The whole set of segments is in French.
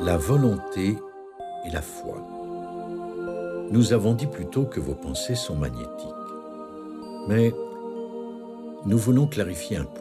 La volonté et la foi. Nous avons dit plus tôt que vos pensées sont magnétiques. Mais nous voulons clarifier un point.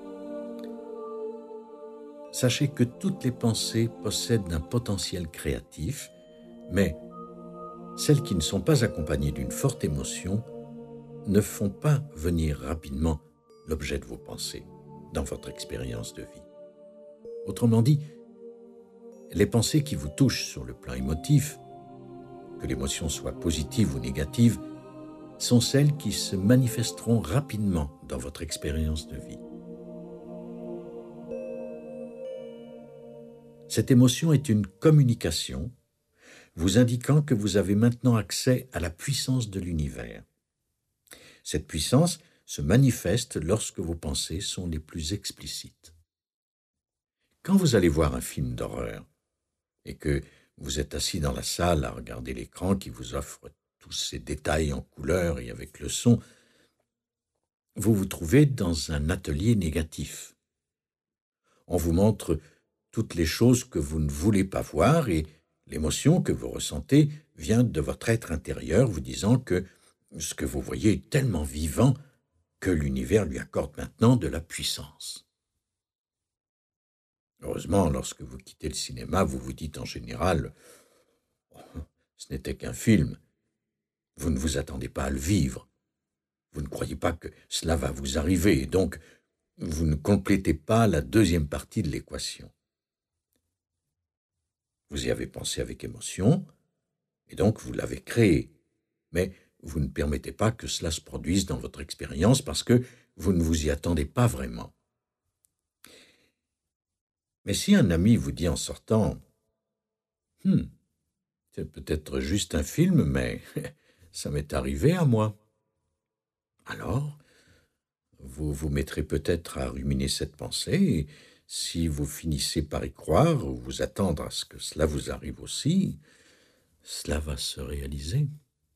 Sachez que toutes les pensées possèdent un potentiel créatif, mais celles qui ne sont pas accompagnées d'une forte émotion ne font pas venir rapidement l'objet de vos pensées dans votre expérience de vie. Autrement dit, les pensées qui vous touchent sur le plan émotif, que l'émotion soit positive ou négative, sont celles qui se manifesteront rapidement dans votre expérience de vie. Cette émotion est une communication vous indiquant que vous avez maintenant accès à la puissance de l'univers. Cette puissance se manifeste lorsque vos pensées sont les plus explicites. Quand vous allez voir un film d'horreur et que vous êtes assis dans la salle à regarder l'écran qui vous offre tous ces détails en couleur et avec le son, vous vous trouvez dans un atelier négatif. On vous montre toutes les choses que vous ne voulez pas voir et l'émotion que vous ressentez vient de votre être intérieur vous disant que ce que vous voyez est tellement vivant que l'univers lui accorde maintenant de la puissance. Heureusement, lorsque vous quittez le cinéma, vous vous dites en général « Oh, ce n'était qu'un film ». Vous ne vous attendez pas à le vivre. Vous ne croyez pas que cela va vous arriver, et donc vous ne complétez pas la deuxième partie de l'équation. Vous y avez pensé avec émotion, et donc vous l'avez créé. Mais vous ne permettez pas que cela se produise dans votre expérience parce que vous ne vous y attendez pas vraiment. Mais si un ami vous dit en sortant « c'est peut-être juste un film, mais ça m'est arrivé à moi », alors vous vous mettrez peut-être à ruminer cette pensée, et si vous finissez par y croire ou vous attendre à ce que cela vous arrive aussi, cela va se réaliser.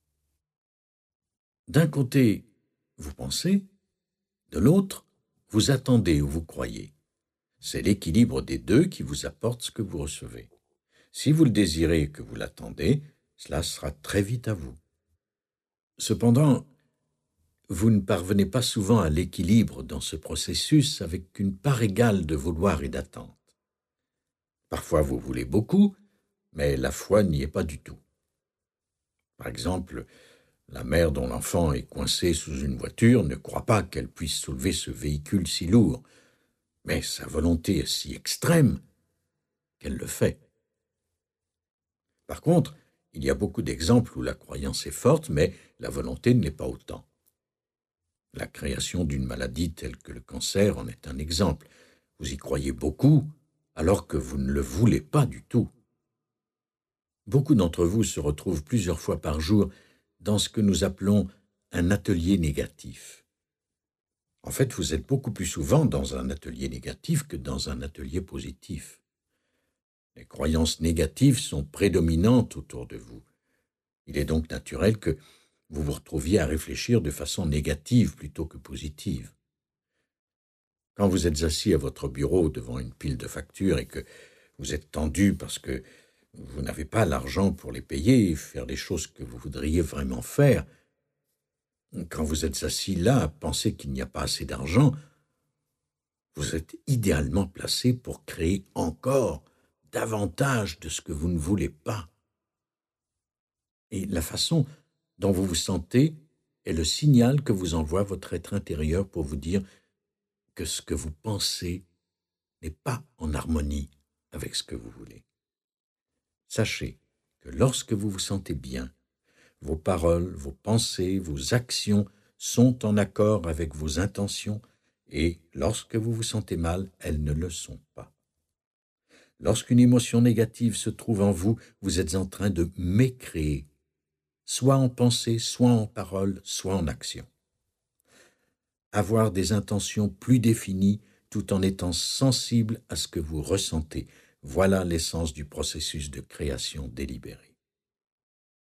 D'un côté, vous pensez, de l'autre, vous attendez ou vous croyez. C'est l'équilibre des deux qui vous apporte ce que vous recevez. Si vous le désirez et que vous l'attendez, cela sera très vite à vous. Cependant, vous ne parvenez pas souvent à l'équilibre dans ce processus avec une part égale de vouloir et d'attente. Parfois vous voulez beaucoup, mais la foi n'y est pas du tout. Par exemple, la mère dont l'enfant est coincé sous une voiture ne croit pas qu'elle puisse soulever ce véhicule si lourd, mais sa volonté est si extrême qu'elle le fait. Par contre, il y a beaucoup d'exemples où la croyance est forte, mais la volonté ne l'est pas autant. La création d'une maladie telle que le cancer en est un exemple. Vous y croyez beaucoup, alors que vous ne le voulez pas du tout. Beaucoup d'entre vous se retrouvent plusieurs fois par jour dans ce que nous appelons un atelier négatif. En fait, vous êtes beaucoup plus souvent dans un atelier négatif que dans un atelier positif. Les croyances négatives sont prédominantes autour de vous. Il est donc naturel que vous vous retrouviez à réfléchir de façon négative plutôt que positive. Quand vous êtes assis à votre bureau devant une pile de factures et que vous êtes tendu parce que vous n'avez pas l'argent pour les payer et faire les choses que vous voudriez vraiment faire, quand vous êtes assis là à penser qu'il n'y a pas assez d'argent, vous êtes idéalement placé pour créer encore davantage de ce que vous ne voulez pas. Et la façon dont vous vous sentez est le signal que vous envoie votre être intérieur pour vous dire que ce que vous pensez n'est pas en harmonie avec ce que vous voulez. Sachez que lorsque vous vous sentez bien, vos paroles, vos pensées, vos actions sont en accord avec vos intentions, et lorsque vous vous sentez mal, elles ne le sont pas. Lorsqu'une émotion négative se trouve en vous, vous êtes en train de mécréer, soit en pensée, soit en parole, soit en action. Avoir des intentions plus définies tout en étant sensible à ce que vous ressentez, voilà l'essence du processus de création délibérée.